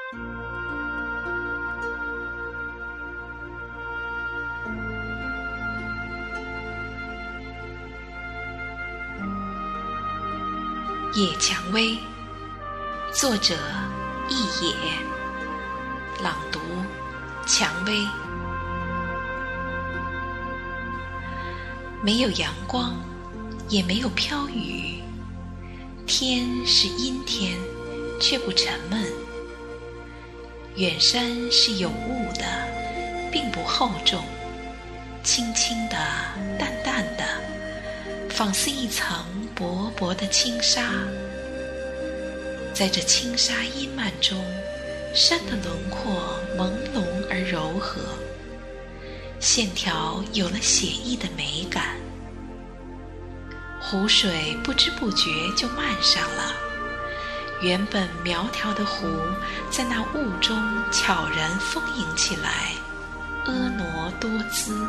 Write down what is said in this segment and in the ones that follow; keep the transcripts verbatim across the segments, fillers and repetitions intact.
野蔷薇，作者易野，朗读蔷薇。没有阳光，也没有飘雨，天是阴天，却不沉闷。远山是有雾的，并不厚重，轻轻的，淡淡的，仿似一层薄薄的轻纱。在这轻纱阴漫中，山的轮廓朦胧而柔和，线条有了写意的美感。湖水不知不觉就漫上了，原本苗条的湖在那雾中悄然丰盈起来，婀娜多姿。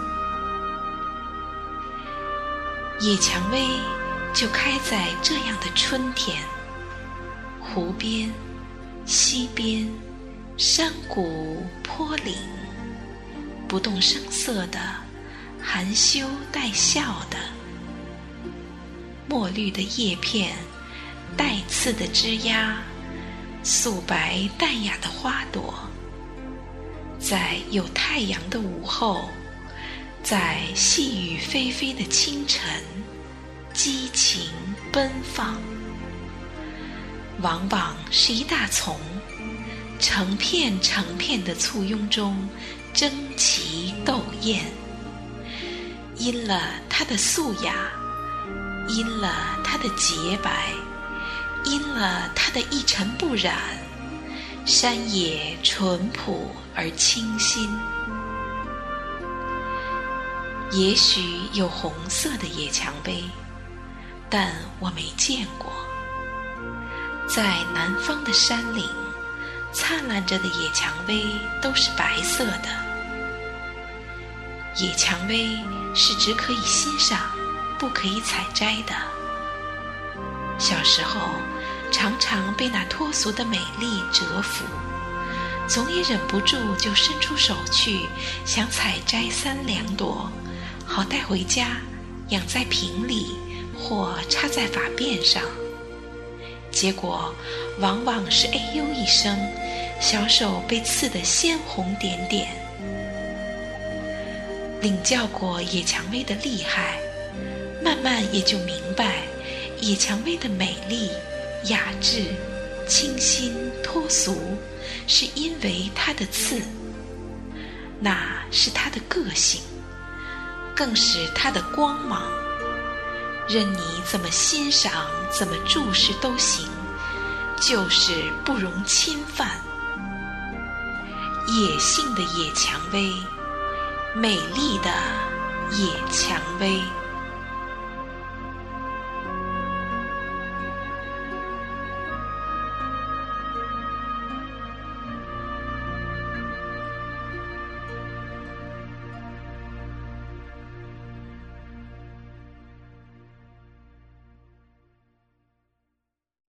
野蔷薇就开在这样的春天，湖边、溪边、山谷、坡岭，不动声色的，含羞带笑的。墨绿的叶片，带刺的枝桠，素白淡雅的花朵，在有太阳的午后，在细雨霏霏的清晨，激情奔放。往往是一大丛，成片成片的簇拥中争奇斗艳，因了它的素雅，因了它的洁白，因了它的一尘不染，山野淳朴而清新。也许有红色的野蔷薇，但我没见过。在南方的山岭，灿烂着的野蔷薇都是白色的。野蔷薇是只可以欣赏，不可以采摘的。小时候常常被那脱俗的美丽折服，总也忍不住就伸出手去，想采摘三两朵，好带回家养在瓶里或插在发辫上。结果往往是哎呦一声，小手被刺得鲜红点点。领教过野蔷薇的厉害，慢慢也就明白野蔷薇的美丽、雅致、清新、脱俗，是因为它的刺，那是它的个性，更是它的光芒。任你怎么欣赏，怎么注视都行，就是不容侵犯。野性的野蔷薇，美丽的野蔷薇。